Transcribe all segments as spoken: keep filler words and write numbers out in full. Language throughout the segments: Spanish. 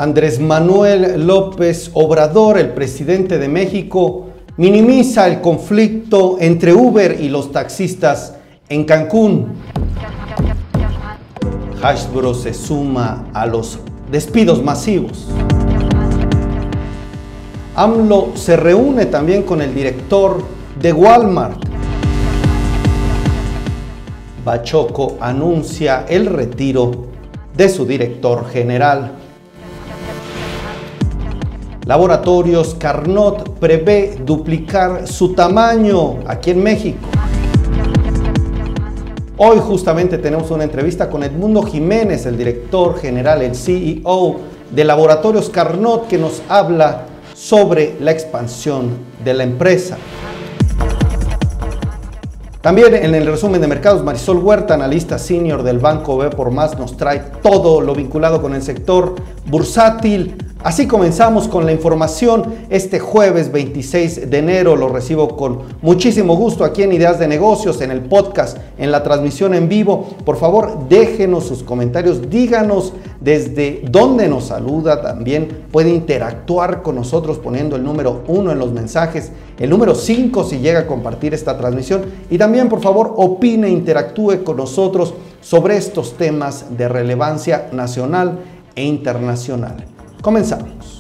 Andrés Manuel López Obrador, el presidente de México, minimiza el conflicto entre Uber y los taxistas en Cancún. Hasbro se suma a los despidos masivos. AMLO se reúne también con el director de Walmart. Bachoco anuncia el retiro de su director general. Laboratorios Carnot prevé duplicar su tamaño aquí en México. Hoy justamente tenemos una entrevista con Edmundo Jiménez, el director general, el C E O de Laboratorios Carnot, que nos habla sobre la expansión de la empresa. También en el resumen de mercados, Marisol Huerta, analista senior del Banco B por Más, nos trae todo lo vinculado con el sector bursátil. Así comenzamos con la información este jueves veintiséis de enero. Lo recibo con muchísimo gusto aquí en Ideas de Negocios, en el podcast, en la transmisión en vivo. Por favor, déjenos sus comentarios, díganos desde dónde nos saluda. También puede interactuar con nosotros poniendo el número uno en los mensajes, el número cinco si llega a compartir esta transmisión. Y también, por favor, opine, interactúe con nosotros sobre estos temas de relevancia nacional e internacional. Comenzamos.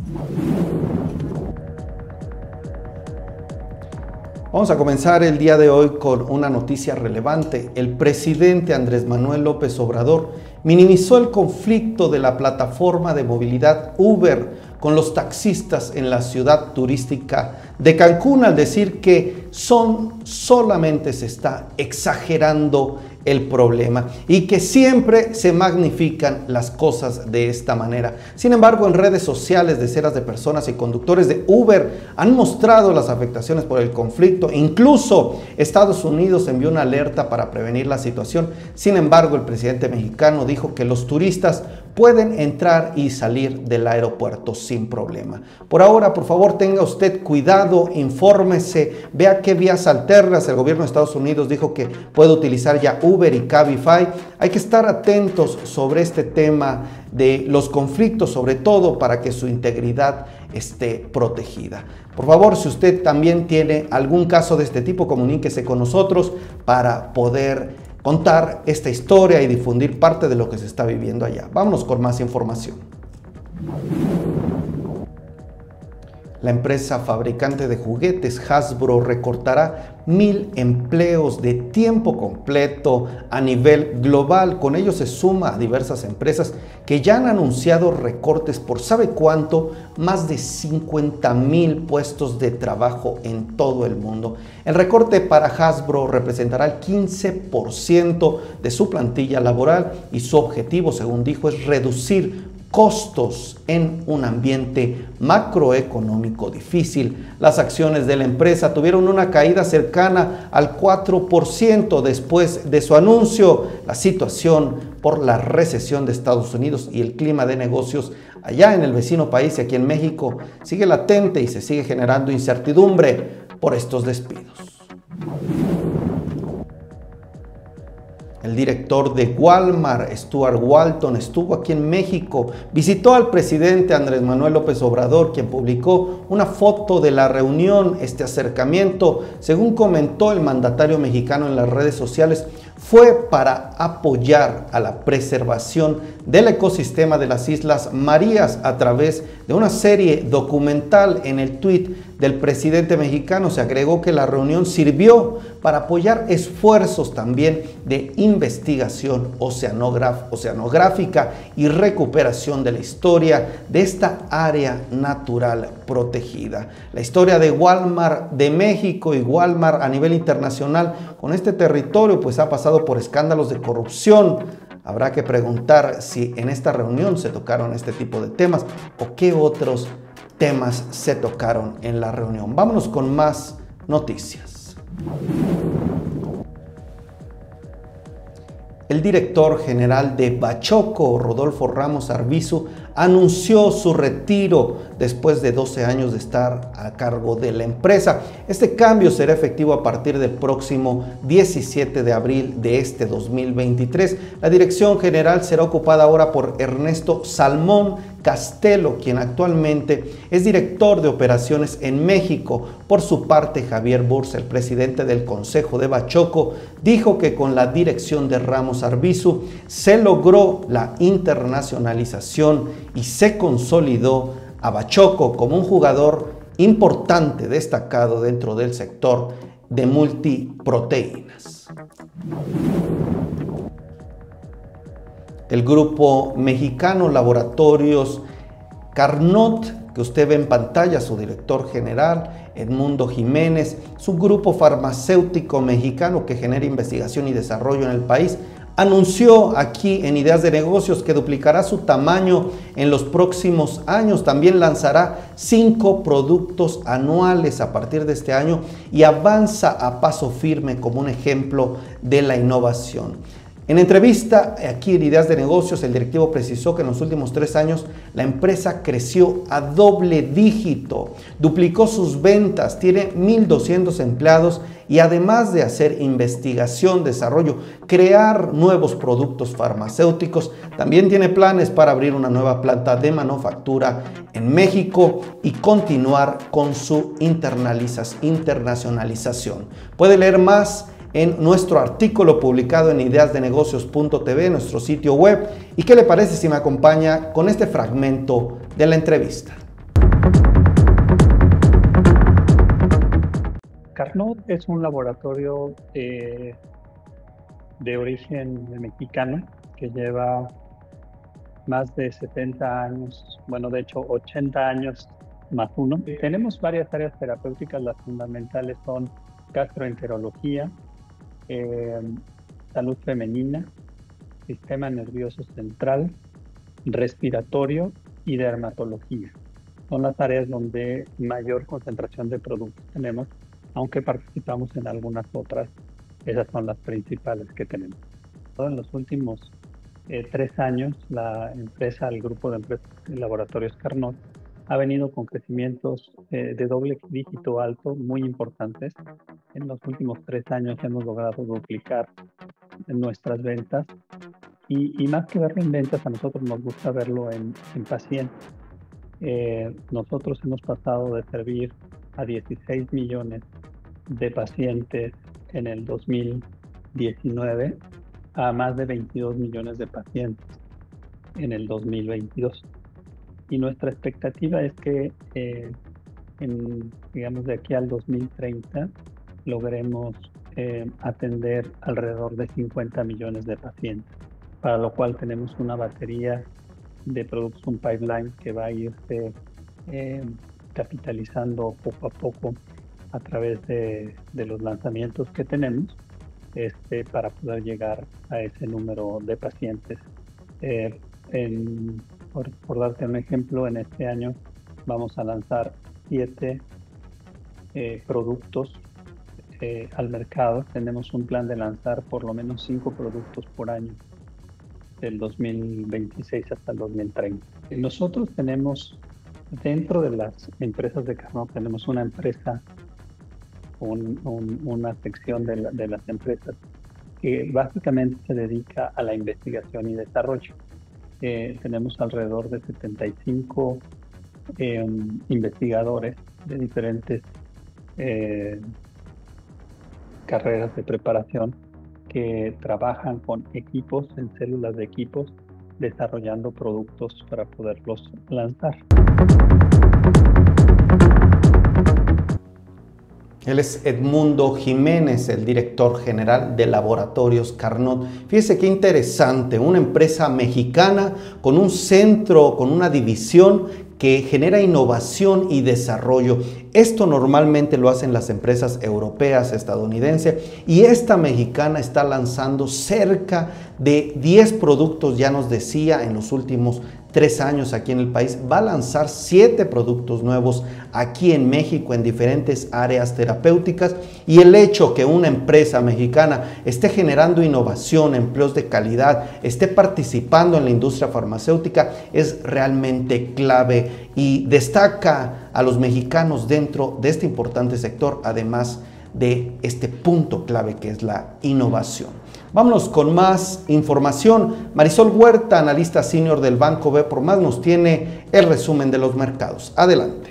Vamos a comenzar el día de hoy con una noticia relevante. El presidente Andrés Manuel López Obrador minimizó el conflicto de la plataforma de movilidad Uber con los taxistas en la ciudad turística de Cancún, al decir que son solamente se está exagerando el problema y que siempre se magnifican las cosas de esta manera. Sin embargo, en redes sociales, decenas de personas y conductores de Uber han mostrado las afectaciones por el conflicto. Incluso Estados Unidos envió una alerta para prevenir la situación. Sin embargo, el presidente mexicano dijo que los turistas pueden entrar y salir del aeropuerto sin problema. Por ahora, por favor, tenga usted cuidado, infórmese, vea qué vías alternas. El gobierno de Estados Unidos dijo que puede utilizar ya Uber y Cabify. Hay que estar atentos sobre este tema de los conflictos, sobre todo para que su integridad esté protegida. Por favor, si usted también tiene algún caso de este tipo, comuníquese con nosotros para poder contar esta historia y difundir parte de lo que se está viviendo allá. Vámonos con más información. La empresa fabricante de juguetes Hasbro recortará mil empleos de tiempo completo a nivel global. Con ello se suma a diversas empresas que ya han anunciado recortes por ¿sabe cuánto? Más de cincuenta mil puestos de trabajo en todo el mundo. El recorte para Hasbro representará el quince por ciento de su plantilla laboral y su objetivo, según dijo, es reducir costos en un ambiente macroeconómico difícil. Las acciones de la empresa tuvieron una caída cercana al cuatro por ciento después de su anuncio. La situación por la recesión de Estados Unidos y el clima de negocios allá en el vecino país y aquí en México sigue latente y se sigue generando incertidumbre por estos despidos. El director de Walmart, Stuart Walton, estuvo aquí en México, visitó al presidente Andrés Manuel López Obrador, quien publicó una foto de la reunión. Este acercamiento, según comentó el mandatario mexicano en las redes sociales, fue para apoyar a la preservación del ecosistema de las Islas Marías a través de una serie documental. En el tuit del presidente mexicano se agregó que la reunión sirvió para apoyar esfuerzos también de investigación oceanográfica y recuperación de la historia de esta área natural protegida. La historia de Walmart de México y Walmart a nivel internacional con este territorio pues ha pasado por escándalos de corrupción. Habrá que preguntar si en esta reunión se tocaron este tipo de temas o qué otros temas se tocaron en la reunión. Vámonos con más noticias. El director general de Bachoco, Rodolfo Ramos Arbizu, anunció su retiro después de doce años de estar a cargo de la empresa. Este cambio será efectivo a partir del próximo diecisiete de abril de este dos mil veintitrés. La dirección general será ocupada ahora por Ernesto Salmón Castelo, quien actualmente es director de operaciones en México. Por su parte, Javier Bursa, el presidente del Consejo de Bachoco, dijo que con la dirección de Ramos Arbizu se logró la internacionalización y se consolidó a Bachoco como un jugador importante, destacado dentro del sector de multiproteínas. El grupo mexicano Laboratorios Carnot, que usted ve en pantalla, su director general, Edmundo Jiménez, es un grupo farmacéutico mexicano que genera investigación y desarrollo en el país, anunció aquí en Ideas de Negocios que duplicará su tamaño en los próximos años. También lanzará cinco productos anuales a partir de este año y avanza a paso firme como un ejemplo de la innovación. En entrevista aquí en Ideas de Negocios, el directivo precisó que en los últimos tres años la empresa creció a doble dígito, duplicó sus ventas, tiene mil doscientos empleados y además de hacer investigación, desarrollo, crear nuevos productos farmacéuticos, también tiene planes para abrir una nueva planta de manufactura en México y continuar con su internacionalización. Puede leer más en nuestro artículo publicado en ideas de negocios punto t v, nuestro sitio web. ¿Y qué le parece si me acompaña con este fragmento de la entrevista? Carnot es un laboratorio eh, de origen mexicano que lleva más de setenta años, bueno, de hecho ochenta años más uno. Tenemos varias áreas terapéuticas, las fundamentales son gastroenterología, Eh, salud femenina, sistema nervioso central, respiratorio y dermatología. Son las áreas donde mayor concentración de productos tenemos, aunque participamos en algunas otras. Esas son las principales que tenemos. En los últimos eh, tres años, la empresa, el grupo de empresas de laboratorios Carnot, ha venido con crecimientos eh, de doble dígito alto muy importantes. En los últimos tres años hemos logrado duplicar nuestras ventas y, y más que verlo en ventas, a nosotros nos gusta verlo en, en pacientes. Eh, nosotros hemos pasado de servir a dieciséis millones de pacientes en el dos mil diecinueve a más de veintidós millones de pacientes en el dos mil veintidós. Y nuestra expectativa es que, eh, en, digamos, de aquí al dos mil treinta, logremos eh, atender alrededor de cincuenta millones de pacientes, para lo cual tenemos una batería de productos, un pipeline que va a irse eh, capitalizando poco a poco a través de, de los lanzamientos que tenemos este, para poder llegar a ese número de pacientes. Eh, en, por, por darte un ejemplo, en este año vamos a lanzar siete eh, productos eh, al mercado. Tenemos un plan de lanzar por lo menos cinco productos por año del dos mil veintiséis hasta el dos mil treinta. Nosotros tenemos, dentro de las empresas de Carnot, tenemos una empresa, un, un, una sección de, la, de las empresas que básicamente se dedica a la investigación y desarrollo. Eh, tenemos alrededor de setenta y cinco eh, investigadores de diferentes eh, carreras de preparación que trabajan con equipos, en células de equipos, desarrollando productos para poderlos lanzar. Él es Edmundo Jiménez, el director general de Laboratorios Carnot. Fíjese qué interesante, una empresa mexicana con un centro, con una división que genera innovación y desarrollo. Esto normalmente lo hacen las empresas europeas, estadounidenses, y esta mexicana está lanzando cerca de diez productos, ya nos decía, en los últimos tres años aquí en el país. Va a lanzar siete productos nuevos aquí en México en diferentes áreas terapéuticas, y el hecho que una empresa mexicana esté generando innovación, empleos de calidad, esté participando en la industria farmacéutica es realmente clave y destaca a los mexicanos dentro de este importante sector, además de este punto clave que es la innovación. Vámonos con más información. Marisol Huerta, analista senior del Banco B por Más, nos tiene el resumen de los mercados. Adelante.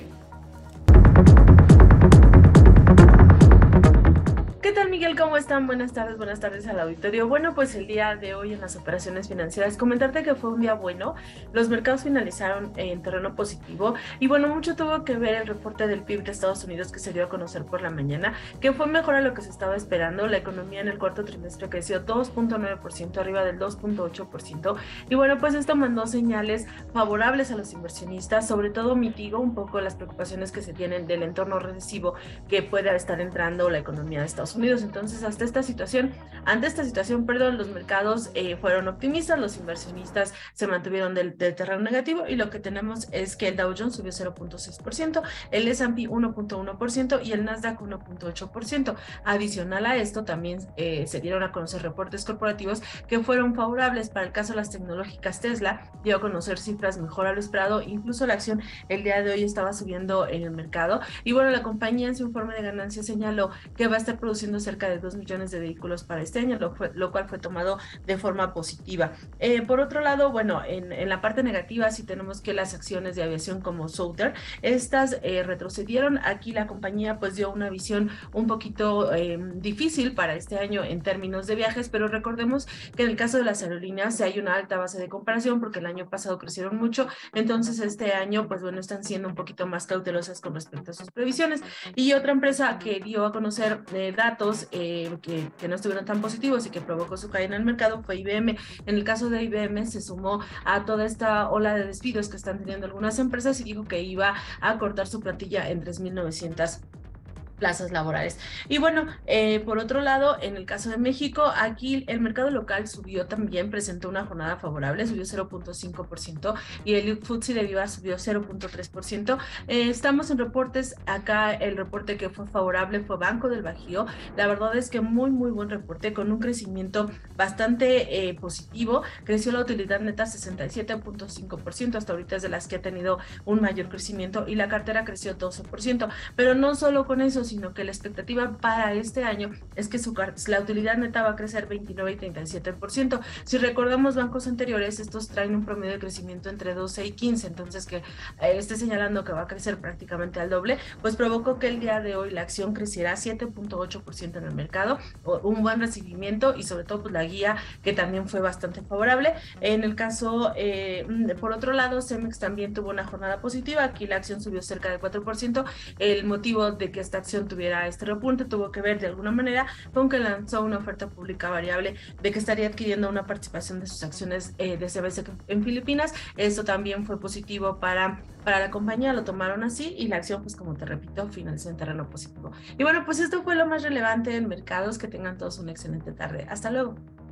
¿Qué tal, Miguel? ¿Cómo están? Buenas tardes, buenas tardes al auditorio. Bueno, pues el día de hoy en las operaciones financieras, comentarte que fue un día bueno. Los mercados finalizaron en terreno positivo y bueno, mucho tuvo que ver el reporte del P I B de Estados Unidos que se dio a conocer por la mañana, que fue mejor a lo que se estaba esperando. La economía en el cuarto trimestre creció dos punto nueve por ciento, arriba del dos punto ocho por ciento, y bueno, pues esto mandó señales favorables a los inversionistas, sobre todo mitigó un poco las preocupaciones que se tienen del entorno recesivo que pueda estar entrando la economía de Estados Unidos. Entonces, hasta esta situación, ante esta situación, perdón, los mercados eh, fueron optimistas, los inversionistas se mantuvieron del, del terreno negativo, y lo que tenemos es que el Dow Jones subió cero punto seis por ciento, el S and P uno punto uno por ciento y el Nasdaq uno punto ocho por ciento. Adicional a esto, también eh, se dieron a conocer reportes corporativos que fueron favorables. Para el caso de las tecnológicas, Tesla dio a conocer cifras mejor a lo esperado, incluso la acción el día de hoy estaba subiendo en el mercado, y bueno, la compañía en su informe de ganancias señaló que va a estar produciendo cerca de dos millones de vehículos para este año, lo, fue, lo cual fue tomado de forma positiva. Eh, por otro lado, bueno, en, en la parte negativa sí tenemos que las acciones de aviación como Southern, estas eh, retrocedieron. Aquí la compañía pues dio una visión un poquito eh, difícil para este año en términos de viajes, pero recordemos que en el caso de las aerolíneas hay una alta base de comparación porque el año pasado crecieron mucho, entonces este año pues bueno, están siendo un poquito más cautelosas con respecto a sus previsiones. Y otra empresa que dio a conocer eh, datos eh, que, que no estuvieron tan positivos y que provocó su caída en el mercado fue I B M. En el caso de I B M se sumó a toda esta ola de despidos que están teniendo algunas empresas y dijo que iba a cortar su plantilla en tres mil novecientas plazas laborales. Y bueno, eh, por otro lado, en el caso de México, aquí el mercado local subió también, presentó una jornada favorable, subió cero punto cinco por ciento y el F T S E de Viva subió cero punto tres por ciento. Eh, estamos en reportes, acá el reporte que fue favorable fue Banco del Bajío. La verdad es que muy, muy buen reporte, con un crecimiento bastante eh, positivo. Creció la utilidad neta sesenta y siete punto cinco por ciento, hasta ahorita es de las que ha tenido un mayor crecimiento, y la cartera creció doce por ciento. Pero no solo con eso, sino que la expectativa para este año es que su, la utilidad neta va a crecer veintinueve y treinta y siete por ciento. Si recordamos bancos anteriores, estos traen un promedio de crecimiento entre doce y quince, entonces que eh, esté señalando que va a crecer prácticamente al doble, pues provocó que el día de hoy la acción creciera siete punto ocho por ciento en el mercado, un buen recibimiento y sobre todo pues la guía que también fue bastante favorable. En el caso, eh, por otro lado, Cemex también tuvo una jornada positiva, aquí la acción subió cerca del cuatro por ciento. El motivo de que esta acción tuviera este repunte tuvo que ver de alguna manera con que lanzó una oferta pública variable de que estaría adquiriendo una participación de sus acciones eh, de C B C en Filipinas. Esto también fue positivo para, para la compañía, lo tomaron así y la acción, pues como te repito, finalizó en terreno positivo. Y bueno, pues esto fue lo más relevante en mercados. Que tengan todos una excelente tarde. Hasta luego.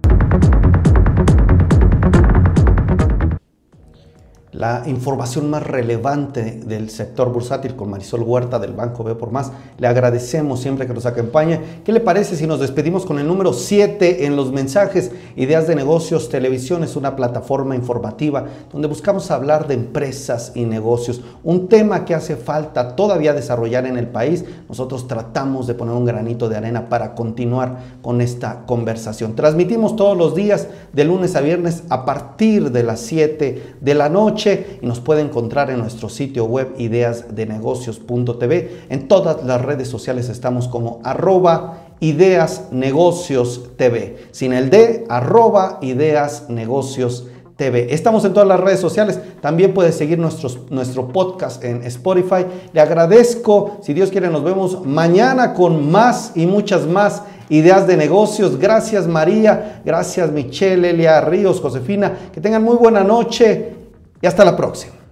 La información más relevante del sector bursátil con Marisol Huerta del Banco B por Más. Le agradecemos siempre que nos acompañe. ¿Qué le parece si nos despedimos con el número siete en los mensajes? Ideas de Negocios Televisión es una plataforma informativa donde buscamos hablar de empresas y negocios, un tema que hace falta todavía desarrollar en el país. Nosotros tratamos de poner un granito de arena para continuar con esta conversación. Transmitimos todos los días de lunes a viernes a partir de las siete de la noche. Y nos puede encontrar en nuestro sitio web ideas de negocios punto t v. En todas las redes sociales estamos como arroba ideas negocios t v. Sin el D, arroba ideas negocios T V. Estamos en todas las redes sociales. También puede seguir nuestros, nuestro podcast en Spotify. Le agradezco. Si Dios quiere, nos vemos mañana con más y muchas más ideas de negocios. Gracias, María. Gracias, Michelle, Elia, Ríos, Josefina. Que tengan muy buena noche. Y hasta la próxima.